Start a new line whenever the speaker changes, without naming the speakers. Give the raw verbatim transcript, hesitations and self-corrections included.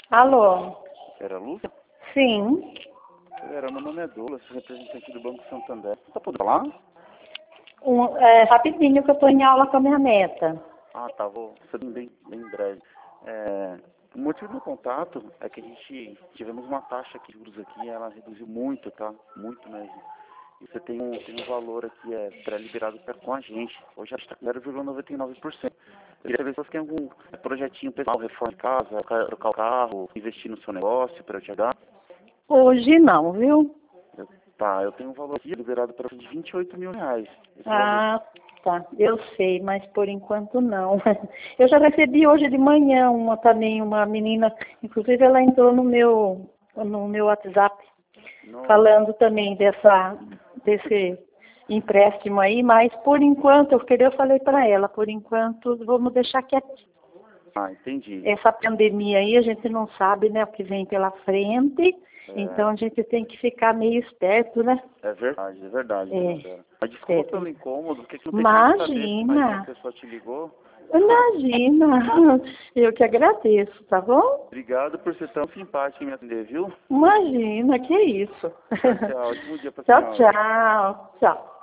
Alô?
Era Lúcia?
Sim.
Era, meu nome é Douglas, sou representante do Banco Santander. Tá podendo falar?
Um, é, rapidinho que eu estou em aula com a minha neta.
Ah, tá, vou ser bem, bem breve. É, o motivo do contato é que a gente tivemos uma taxa de juros aqui, ela reduziu muito, tá? Muito mesmo. E você tem um, tem um valor aqui, é pré-liberado com a gente. Hoje a gente está com zero vírgula noventa e nove por cento. Eu queria saber se você tem algum projetinho pessoal, reforma de casa, trocar o carro, investir no seu negócio para eu te ajudar.
Hoje não, viu?
Eu, tá, eu tenho um valor aqui liberado para de vinte e oito mil reais. Esse
Ah, tá. Eu sei, mas por enquanto não. Eu já recebi hoje de manhã uma também, uma menina, inclusive ela entrou no meu, no meu WhatsApp,
valor,
falando também dessa, desse empréstimo aí, mas por enquanto, eu queria, eu falei para ela, por enquanto vamos deixar quietinho.
Ah, entendi.
Essa pandemia aí, a gente não sabe, né, o que vem pela frente,
É,
então a gente tem que ficar meio esperto, né?
é verdade, é verdade.
É,
Doutora. Mas desculpa
é,
pelo incômodo, porque não tem como saber se mais uma
imagina,
pessoa te ligou.
imagina, eu que agradeço, tá bom?
Obrigado por ser tão simpático em me atender, viu?
Imagina, que isso.
Tchau, tchau. Ótimo dia pra
Tchau,
senhora.
tchau, tchau.